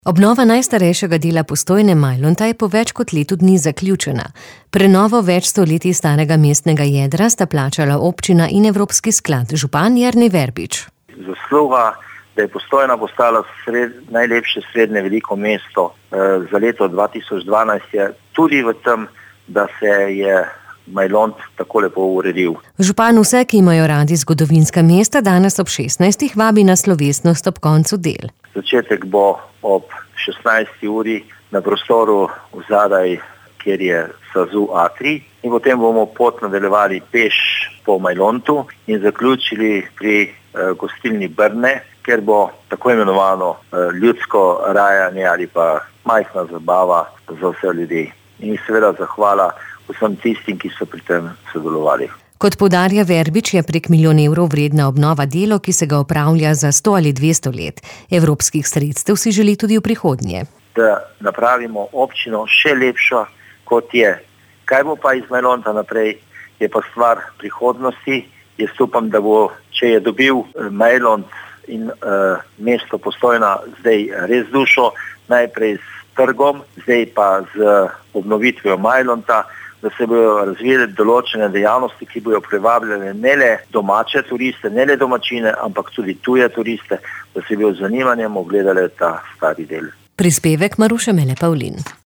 Obnova najstarejšega dela Postojne Majlonta je po več kot letu dni zaključena. Prenovo več stoletij starega mestnega jedra sta plačala občina in Evropski sklad. Župan Jernej Verbič. Zasluga, da je Postojna postala najlepše srednje veliko mesto za leto 2012 je tudi v tem, da se je Majlont tako lepo uredil. Župan vse, ki imajo radi zgodovinska mesta, danes ob 16. vabi na slovesnost ob koncu del. Začetek bo ob 16. uri na prostoru vzadaj, kjer je SAZU A3, in potem bomo pot nadaljevali peš po Majlontu in zaključili pri gostilni Brne, kjer bo tako imenovano ljudsko rajanje ali pa majhna zabava za vse ljudi. In seveda zahvala vsem tistim, ki so pri tem sodelovali. Kot poudarja Verbič, je prek 1 milijon evrov vredna obnova delo, ki se ga opravlja za 100 ali 200 let. Evropskih sredstev si želi tudi v prihodnje. Da napravimo občino še lepšo, kot je. Kaj bo pa iz Majlonta naprej, je pa stvar prihodnosti. Jaz upam, da bo, če je dobil Majlont in mesto Postojna zdaj res dušo, najprej s trgom, zdaj pa z obnovitvijo Majlonta, da se bodo razvijale določene dejavnosti, ki bodo privabljale ne le domače turiste, ne le domačine, ampak tudi tuje turiste, da se bodo z zanimanjem ogledali ta stari del. Prispevek Maruše Mele Pavlin.